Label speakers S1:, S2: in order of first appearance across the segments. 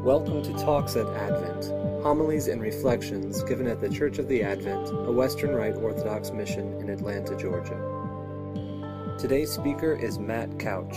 S1: Welcome to Talks at Advent, homilies and reflections given at the Church of the Advent, a Western Rite Orthodox mission in Atlanta, Georgia. Today's speaker is Matt Couch.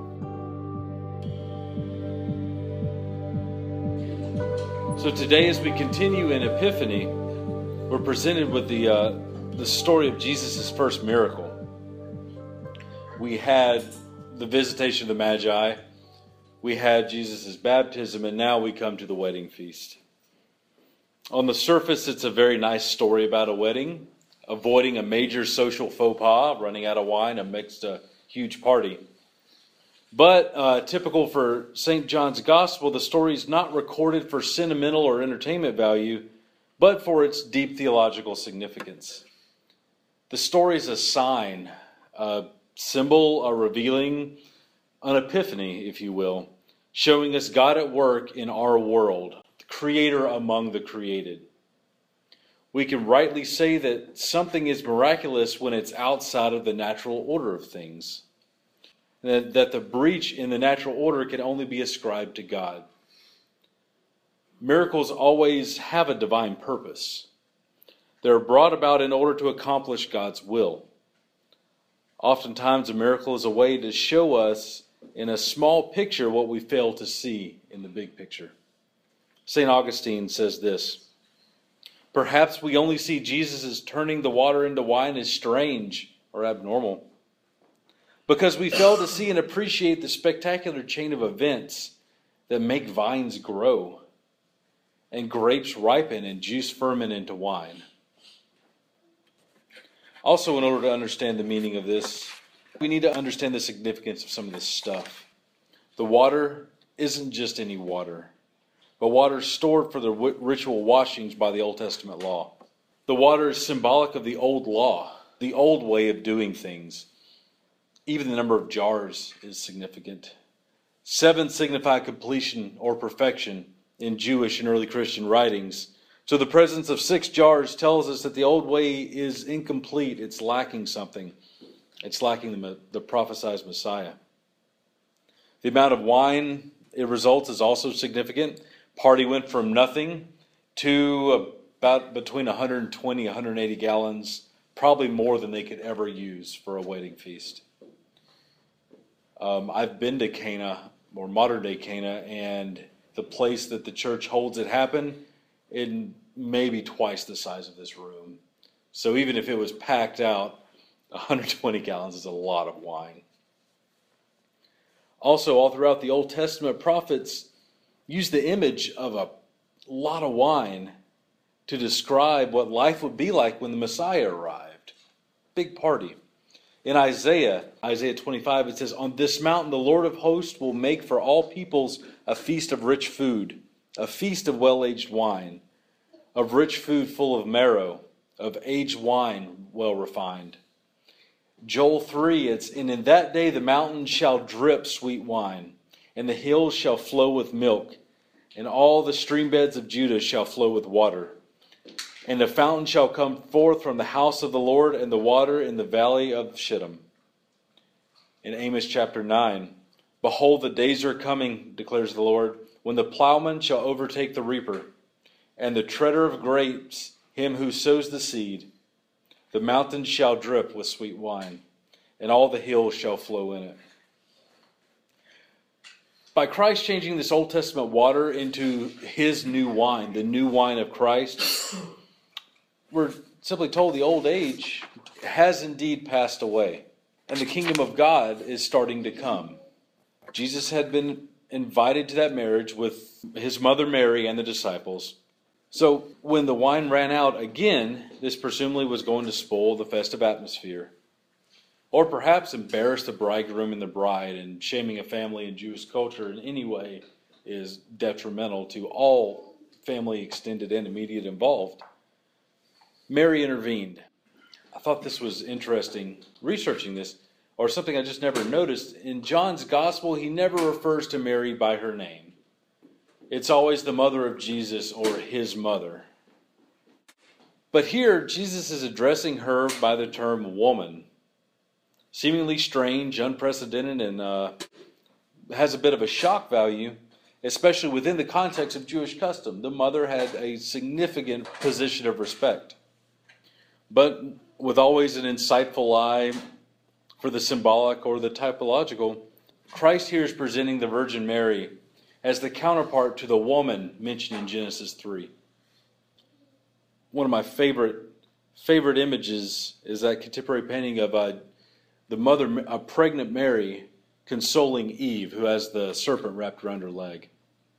S2: So today, as we continue in Epiphany, we're presented with the story of Jesus' first miracle. We had the visitation of the Magi, we had Jesus' baptism, and now we come to the wedding feast. On the surface, it's a very nice story about a wedding, avoiding a major social faux pas, running out of wine amidst a huge party. But typical for St. John's Gospel, the story is not recorded for sentimental or entertainment value, but for its deep theological significance. The story is a sign, a symbol, a revealing, an epiphany, if you will, showing us God at work in our world, the Creator among the created. We can rightly say that something is miraculous when it's outside of the natural order of things. That the breach in the natural order can only be ascribed to God. Miracles always have a divine purpose. They're brought about in order to accomplish God's will. Oftentimes, a miracle is a way to show us in a small picture what we fail to see in the big picture. St. Augustine says this: "Perhaps we only see Jesus' turning the water into wine as strange or abnormal, because we fail to see and appreciate the spectacular chain of events that make vines grow, and grapes ripen, and juice ferment into wine." Also, in order to understand the meaning of this, we need to understand the significance of some of this stuff. The water isn't just any water, but water stored for the ritual washings by the Old Testament law. The water is symbolic of the old law, the old way of doing things. Even the number of jars is significant. 7 signify completion or perfection in Jewish and early Christian writings. So the presence of 6 jars tells us that the old way is incomplete. It's lacking something. It's lacking the prophesied Messiah. The amount of wine it results is also significant. Party went from nothing to about between 120 and 180 gallons, probably more than they could ever use for a wedding feast. I've been to Cana, or modern day Cana, and the place that the church holds it happen in maybe twice the size of this room. So even if it was packed out, 120 gallons is a lot of wine. Also, all throughout the Old Testament, prophets use the image of a lot of wine to describe what life would be like when the Messiah arrived. Big party. In Isaiah 25, it says, "On this mountain the Lord of hosts will make for all peoples a feast of rich food, a feast of well-aged wine, of rich food full of marrow, of aged wine well refined." Joel 3, "And in that day the mountains shall drip sweet wine, and the hills shall flow with milk, and all the stream beds of Judah shall flow with water. And a fountain shall come forth from the house of the Lord, and the water in the valley of Shittim." In Amos chapter 9, "Behold, the days are coming, declares the Lord, when the plowman shall overtake the reaper, and the treader of grapes him who sows the seed. The mountains shall drip with sweet wine, and all the hills shall flow in it." By Christ changing this Old Testament water into his new wine, the new wine of Christ, we're simply told the old age has indeed passed away, and the kingdom of God is starting to come. Jesus had been invited to that marriage with his mother Mary and the disciples. So when the wine ran out again, this presumably was going to spoil the festive atmosphere, or perhaps embarrass the bridegroom and the bride, and shaming a family in Jewish culture in any way is detrimental to all family, extended and immediate, involved. Mary intervened. I thought this was interesting, researching this, or something I just never noticed. In John's Gospel, he never refers to Mary by her name. It's always the mother of Jesus or his mother. But here, Jesus is addressing her by the term woman. Seemingly strange, unprecedented, and has a bit of a shock value. especially within the context of Jewish custom. The mother had a significant position of respect. But with always an insightful eye for the symbolic or the typological, Christ here is presenting the Virgin Mary as the counterpart to the woman mentioned in Genesis 3. One of my favorite images is that contemporary painting of the mother, a pregnant Mary, consoling Eve, who has the serpent wrapped around her leg.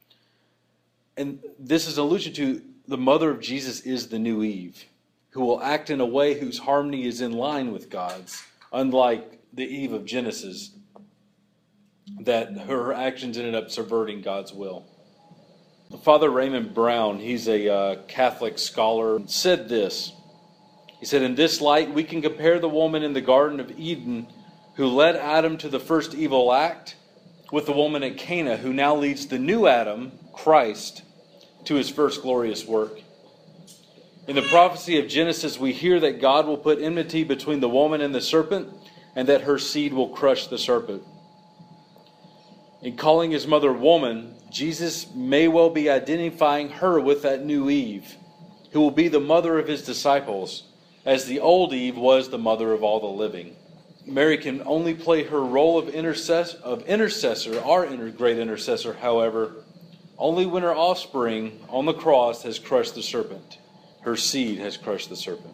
S2: And this is an allusion to the mother of Jesus is the new Eve, who will act in a way whose harmony is in line with God's, unlike the Eve of Genesis, that her actions ended up subverting God's will. Father Raymond Brown, he's a Catholic scholar, said this. He said, in this light, we can compare the woman in the Garden of Eden who led Adam to the first evil act with the woman at Cana who now leads the new Adam, Christ, to his first glorious work. In the prophecy of Genesis, we hear that God will put enmity between the woman and the serpent, and that her seed will crush the serpent. In calling his mother woman, Jesus may well be identifying her with that new Eve, who will be the mother of his disciples, as the old Eve was the mother of all the living. Mary can only play her role of intercessor, our great intercessor, however, only when her offspring on the cross has crushed the serpent. Her seed has crushed the serpent.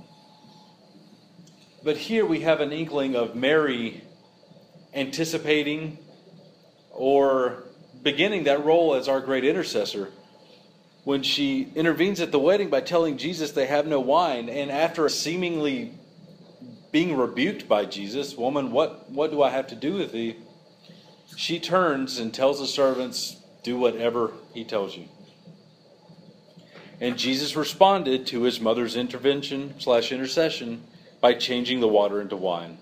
S2: But here we have an inkling of Mary anticipating or beginning that role as our great intercessor when she intervenes at the wedding by telling Jesus they have no wine. And after seemingly being rebuked by Jesus, woman, what do I have to do with thee? She turns and tells the servants, do whatever he tells you. And Jesus responded to his mother's intervention/intercession by changing the water into wine.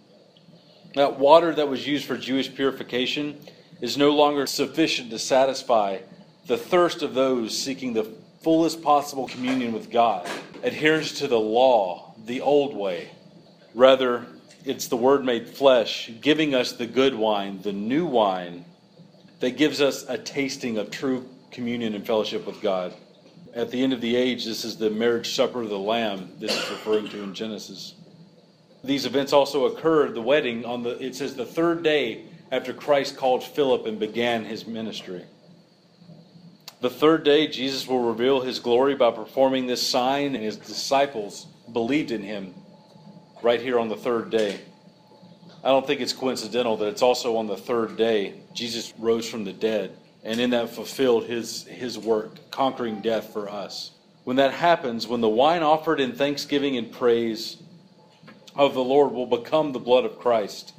S2: That water that was used for Jewish purification is no longer sufficient to satisfy the thirst of those seeking the fullest possible communion with God, adherence to the law, the old way. Rather, it's the Word made flesh, giving us the good wine, the new wine, that gives us a tasting of true communion and fellowship with God. At the end of the age, this is the marriage supper of the Lamb this is referring to in Genesis. These events also occurred, the wedding, it says the third day after Christ called Philip and began his ministry. The third day, Jesus will reveal his glory by performing this sign, and his disciples believed in him right here on the third day. I don't think it's coincidental that it's also on the third day Jesus rose from the dead, and in that fulfilled his work, conquering death for us. When that happens, when the wine offered in thanksgiving and praise of the Lord will become the blood of Christ,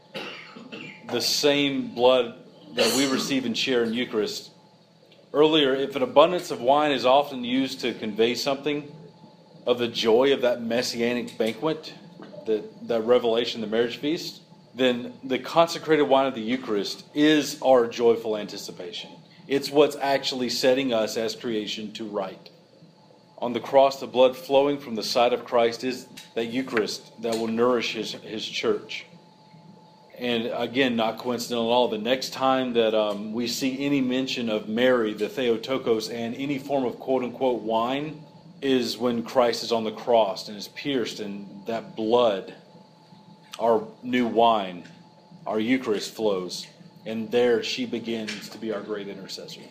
S2: the same blood that we receive and share in Eucharist. Earlier, if an abundance of wine is often used to convey something of the joy of that messianic banquet, that revelation, the marriage feast, then the consecrated wine of the Eucharist is our joyful anticipation. It's what's actually setting us as creation to right. On the cross, the blood flowing from the side of Christ is that Eucharist that will nourish his church. And again, not coincidental at all, the next time that we see any mention of Mary, the Theotokos, and any form of quote-unquote wine is when Christ is on the cross and is pierced, and that blood, our new wine, our Eucharist flows. And there she begins to be our great intercessor.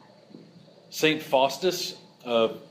S2: St. Faustus of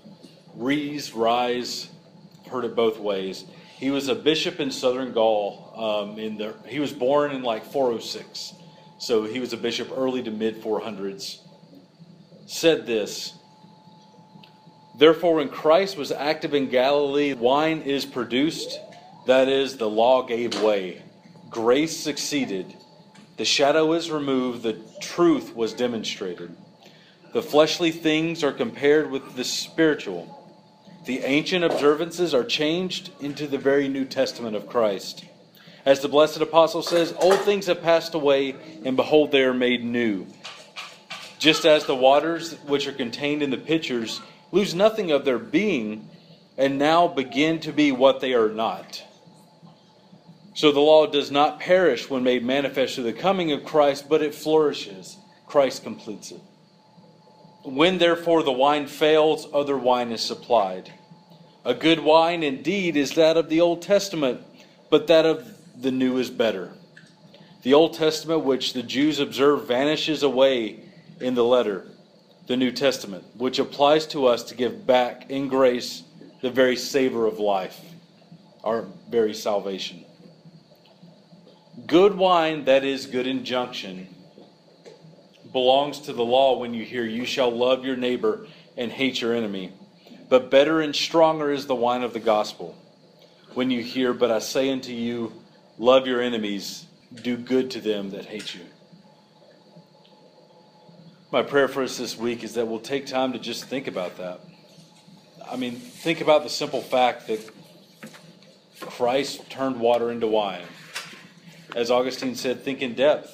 S2: Ries, heard it both ways. He was a bishop in southern Gaul. He was born in 406, so he was a bishop early to mid 400s. Said this: therefore, when Christ was active in Galilee, wine is produced. That is, the law gave way, grace succeeded, the shadow is removed, the truth was demonstrated. The fleshly things are compared with the spiritual. The ancient observances are changed into the very New Testament of Christ. As the blessed apostle says, old things have passed away, and behold, they are made new. Just as the waters which are contained in the pitchers lose nothing of their being, and now begin to be what they are not. So the law does not perish when made manifest through the coming of Christ, but it flourishes. Christ completes it. When therefore the wine fails, other wine is supplied. A good wine indeed is that of the Old Testament, but that of the New is better. The Old Testament, which the Jews observe, vanishes away in the letter, the New Testament, which applies to us to give back in grace the very savor of life, our very salvation. Good wine, that is, good injunction, belongs to the law when you hear, "You shall love your neighbor and hate your enemy." But better and stronger is the wine of the gospel when you hear, "But I say unto you, love your enemies, do good to them that hate you." My prayer for us this week is that we'll take time to just think about that. Think about the simple fact that Christ turned water into wine. As Augustine said, think in depth.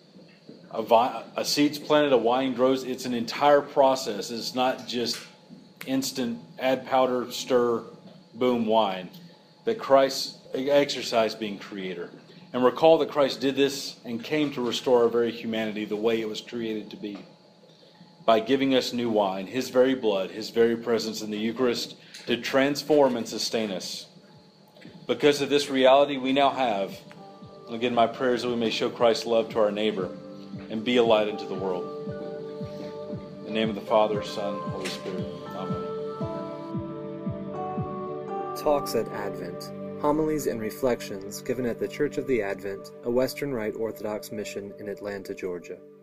S2: A seed's planted, a vine grows. It's an entire process. It's not just instant add powder, stir, boom, wine. That Christ exercised being creator. And recall that Christ did this and came to restore our very humanity the way it was created to be. By giving us new wine, His very blood, His very presence in the Eucharist to transform and sustain us. Because of this reality we now have, again, my prayer is that we may show Christ's love to our neighbor and be a light into the world. In the name of the Father, Son, Holy Spirit. Amen.
S1: Talks at Advent. Homilies and reflections given at the Church of the Advent, a Western Rite Orthodox mission in Atlanta, Georgia.